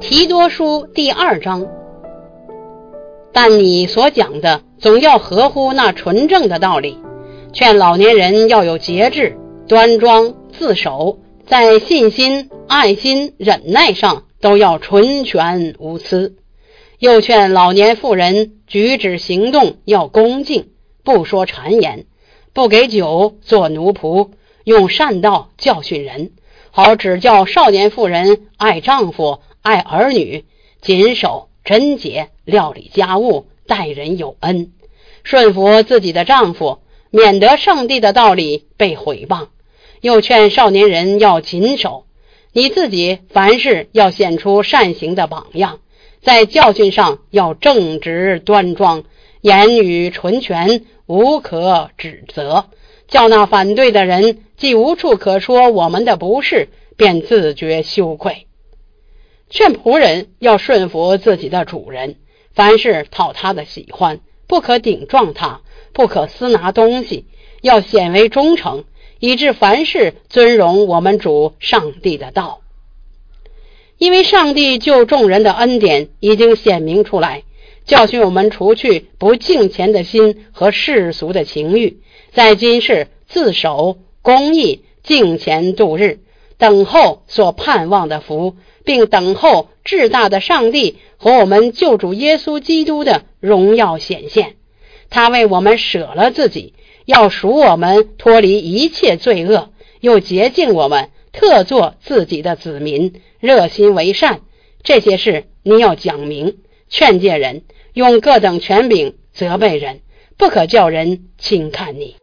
提多书第2章。但你所讲的总要合乎那纯正的道理，劝老年人要有节制、端庄、自守，在信心、爱心、忍耐上都要纯全无疵。又劝老年妇人举止行动要恭敬，不说谗言，不给酒做奴仆，用善道教训人，好指教少年妇人爱丈夫、爱儿女，谨守贞洁，料理家务，待人有恩，顺服自己的丈夫，免得上帝的道理被毁谤。又劝少年人要谨守，你自己凡事要显出善行的榜样，在教训上要正直端庄，言语纯全，无可指责，叫那反对的人既无处可说我们的不是，便自觉羞愧。劝仆人要顺服自己的主人，凡事讨他的喜欢，不可顶撞他，不可私拿东西，要显为忠诚，以致凡事尊荣我们主上帝的道。因为上帝救众人的恩典已经显明出来，教训我们除去不敬虔的心和世俗的情欲，在今世自守公义，敬虔度日，等候所盼望的福，并等候至大的上帝和我们救主耶稣基督的荣耀显现。他为我们舍了自己，要赎我们脱离一切罪恶，又洁净我们，特作自己的子民，热心为善。这些事你要讲明，劝诫人，用各等权柄责备人，不可叫人轻看你。